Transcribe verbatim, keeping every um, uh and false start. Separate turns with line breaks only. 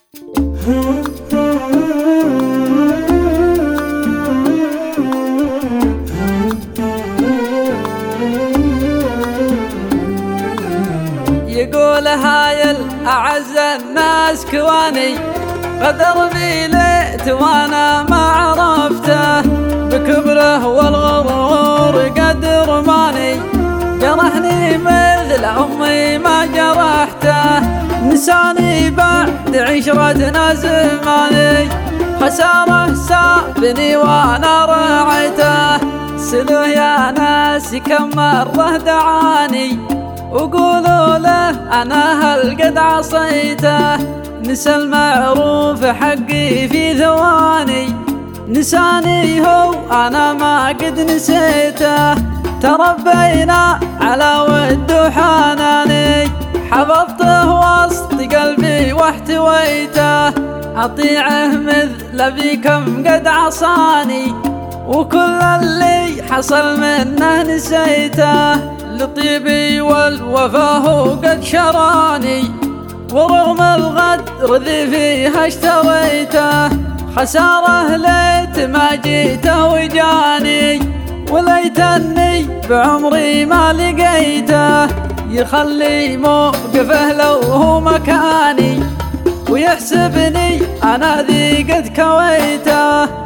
يقول هاي الأعز الناس كواني، قدر بي ليت وانا ما عرفته، بكبره والغرور قد رماني، جرحني مثل أمي ما جرحته، نساني بعد عشرتنا زماني، خسارة سابني وانا رعيته، سلوه يا ناس كم مرة دعاني، وقولوا له أنا هل قد عصيته، نسى المعروف حقي في ثواني، نساني هو أنا ما قد نسيته، تربينا على ود وحناني، حفظته وسط قلبي واحتويته، أطيعه مثل بكم قد عصاني، وكل اللي حصل منه نسيته، لطيبي والوفاه قد شراني، ورغم الغدر ذي فيها اشتريته، خساره ليت ما جيته وجاني، وليتني بعمري ما لقيته، يخلي موقفه لو هو مكاني، ويحسبني أنا ذي قد كويته.